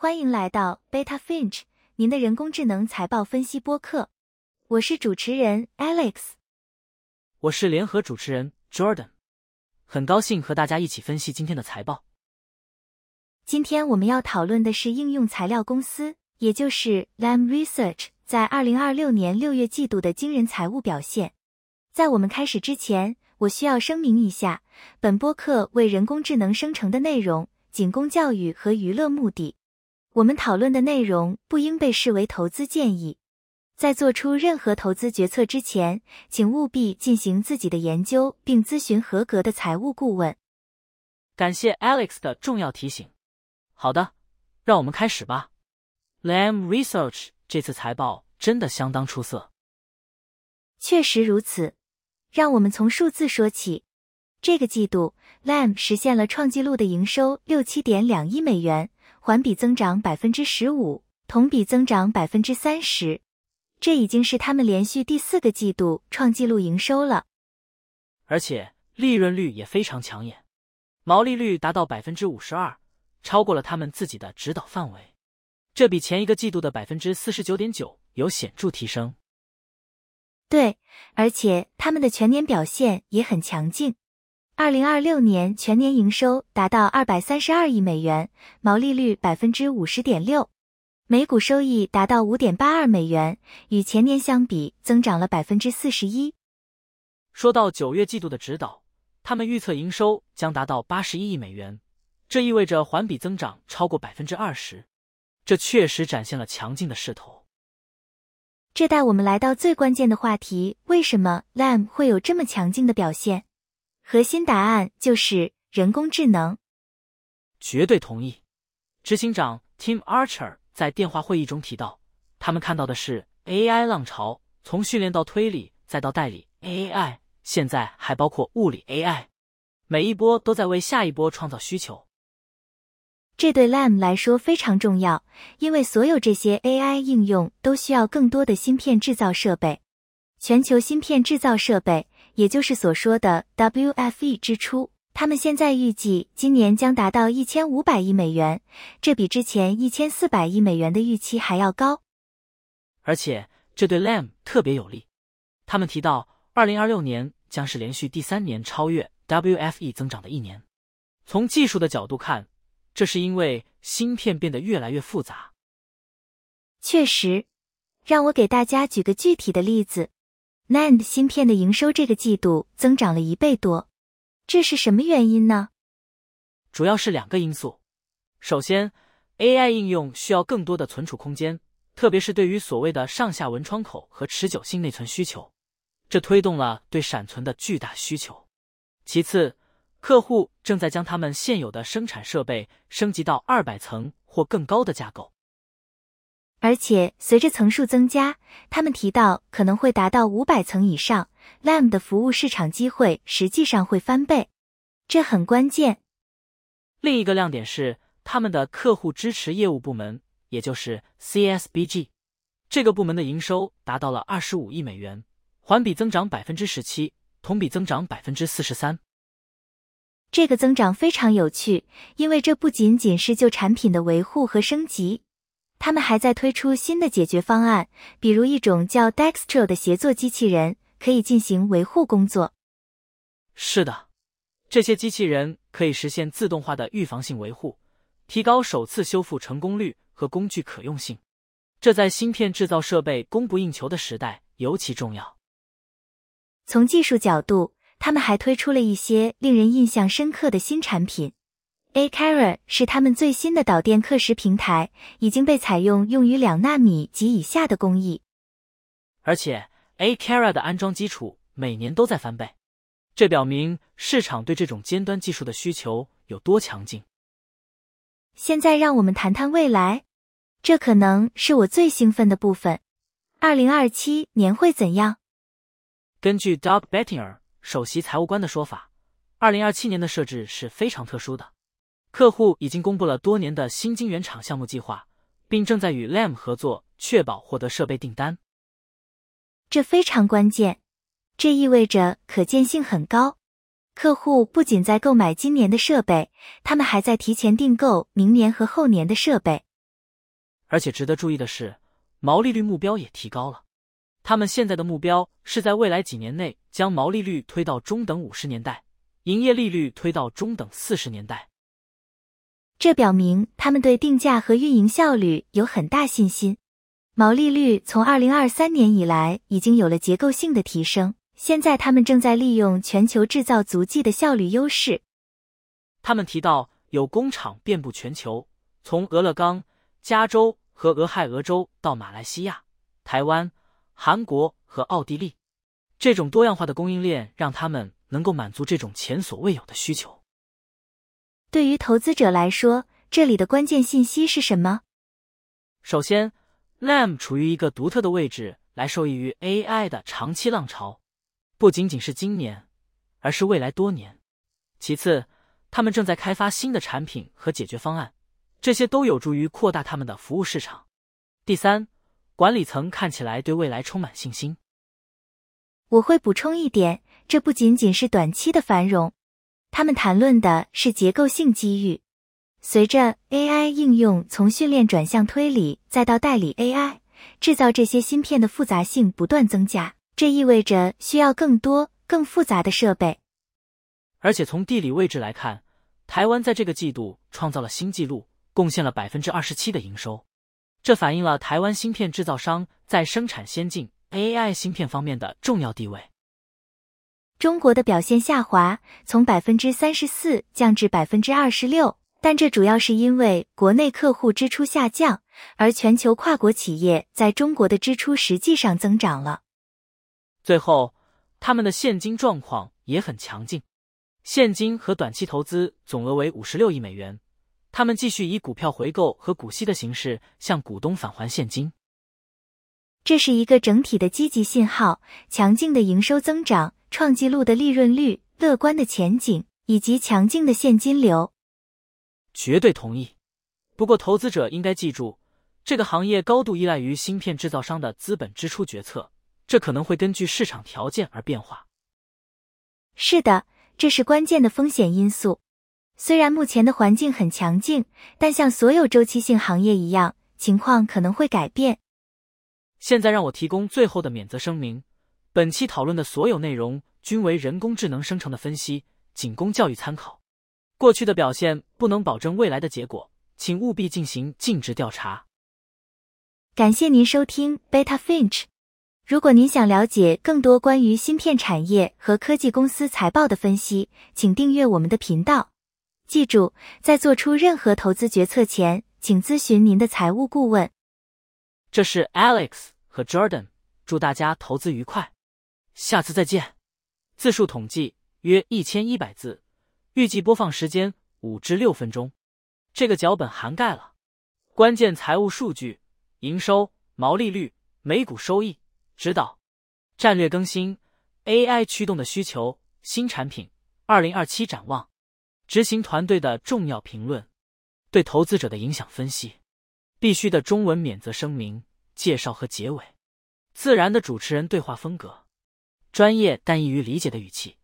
欢迎来到 Beta Finch， 您的人工智能财报分析播客。我是主持人 Alex， 我是联合主持人 Jordan， 很高兴和大家一起分析今天的财报。 今天我们要讨论的是应用材料公司，也就是 Lam Research 在2026年6月季度的惊人财务表现。在我们开始之前，我需要声明一下，本播客为人工智能生成的内容仅供教育和娱乐目的。我们讨论的内容不应被视为投资建议。在做出任何投资决策之前，请务必进行自己的研究并咨询合格的财务顾问。 感谢 Alex 的重要提醒。好的，让我们开始吧。Lam Research 这次财报真的相当出色。 确实如此。让我们从数字说起。这个季度 Lam 实现了创纪录的营收 67.2 亿美元，环比增长 15%， 同比增长 30%。这已经是他们连续第4个季度创纪录营收了。 而且利润率也非常抢眼，毛利率达到 52%， 超过了他们自己的指导范围。这比前一个季度的 49.9% 有显著提升。 对，而且他们的全年表现也很强劲。2026年全年营收达到232亿美元，毛利率 50.6%， 每股收益达到 5.82 美元，与前年相比增长了 41%。 说到9月季度的指导，他们预测营收将达到81亿美元，这意味着环比增长超过 20%， 这确实展现了强劲的势头。 这带我们来到最关键的话题，为什么 Lam 会有这么强劲的表现？核心答案就是人工智能。 绝对同意。执行长 Tim Archer 在电话会议中提到，他们看到的是 AI 浪潮，从训练到推理，再到代理 AI， 现在还包括物理 AI， 每一波都在为下一波创造需求。 这对 Lam 来说非常重要，因为所有这些 AI 应用都需要更多的芯片制造设备。全球芯片制造设备，也就是所说的 WFE 支出，他们现在预计今年将达到1500亿美元，这比之前1400亿美元的预期还要高。 而且这对 Lam 特别有利。他们提到2026年将是连续第3年超越 WFE 增长的一年。从技术的角度看，这是因为芯片变得越来越复杂。 确实，让我给大家举个具体的例子。NAND 芯片的营收这个季度增长了1倍多，这是什么原因呢？ 主要是2个因素。首先 ，AI 应用需要更多的存储空间，特别是对于所谓的上下文窗口和持久性内存需求，这推动了对闪存的巨大需求。其次，客户正在将他们现有的生产设备升级到200层或更高的架构。 而且随着层数增加，他们提到可能会达到500层以上， Lam 的服务市场机会实际上会翻倍，这很关键。 另一个亮点是他们的客户支持业务部门，也就是 CSBG， 这个部门的营收达到了25亿美元，环比增长 17%， 同比增长 43%。 这个增长非常有趣，因为这不仅仅是旧产品的维护和升级，他们还在推出新的解决方案，比如一种叫 Dextro 的协作机器人，可以进行维护工作。 是的，这些机器人可以实现自动化的预防性维护，提高首次修复成功率和工具可用性。这在芯片制造设备供不应求的时代尤其重要。 从技术角度，他们还推出了一些令人印象深刻的新产品。Akara 是他们最新的导电刻蚀平台，已经被采用于2纳米及以下的工艺。 而且 Akara 的安装基础每年都在翻倍，这表明市场对这种尖端技术的需求有多强劲。 现在让我们谈谈未来，这可能是我最兴奋的部分。2027年会怎样？ 根据 Doug Bettinger 首席财务官的说法，2027年的设置是非常特殊的。客户已经公布了多年的新晶圆厂项目计划，并正在与 Lam 合作，确保获得设备订单。 这非常关键，这意味着可见性很高。客户不仅在购买今年的设备，他们还在提前订购明年和后年的设备。 而且值得注意的是，毛利率目标也提高了。他们现在的目标是在未来几年内将毛利率推到中等50年代，营业利率推到中等40年代。 这表明他们对定价和运营效率有很大信心。毛利率从2023年以来已经有了结构性的提升，现在他们正在利用全球制造足迹的效率优势。 他们提到有工厂遍布全球，从俄勒冈、加州和俄亥俄州到马来西亚、台湾、韩国和奥地利。这种多样化的供应链让他们能够满足这种前所未有的需求。 对于投资者来说，这里的关键信息是什么？ 首先， Lam 处于一个独特的位置来受益于 AI 的长期浪潮，不仅仅是今年，而是未来多年。其次，他们正在开发新的产品和解决方案，这些都有助于扩大他们的服务市场。第三，管理层看起来对未来充满信心。 我会补充一点，这不仅仅是短期的繁荣，他们谈论的是结构性机遇。随着 AI 应用从训练转向推理，再到代理 AI， 制造这些芯片的复杂性不断增加，这意味着需要更多、更复杂的设备。 而且从地理位置来看，台湾在这个季度创造了新纪录，贡献了 27% 的营收。这反映了台湾芯片制造商在生产先进 AI 芯片方面的重要地位。 中国的表现下滑，从 34% 降至 26%， 但这主要是因为国内客户支出下降，而全球跨国企业在中国的支出实际上增长了。 最后，他们的现金状况也很强劲，现金和短期投资总额为56亿美元。他们继续以股票回购和股息的形式向股东返还现金。 这是一个整体的积极信号，强劲的营收增长、创纪录的利润率、乐观的前景以及强劲的现金流。 绝对同意。不过投资者应该记住，这个行业高度依赖于芯片制造商的资本支出决策，这可能会根据市场条件而变化。 是的，这是关键的风险因素。虽然目前的环境很强劲，但像所有周期性行业一样，情况可能会改变。 现在让我提供最后的免责声明，本期讨论的所有内容均为人工智能生成的分析，仅供教育参考。过去的表现不能保证未来的结果，请务必进行尽职调查。 感谢您收听 Beta Finch。如果您想了解更多关于芯片产业和科技公司财报的分析，请订阅我们的频道。记住，在做出任何投资决策前，请咨询您的财务顾问。 这是 Alex 和 Jordan， 祝大家投资愉快，下次再见。字数统计约1100字，预计播放时间5至6分钟。这个脚本涵盖了关键财务数据、营收、毛利率、每股收益、指导、战略更新、AI 驱动的需求、新产品、2027展望、执行团队的重要评论、对投资者的影响分析、必须的中文免责声明、介绍和结尾、自然的主持人对话风格、专业但易于理解的语气。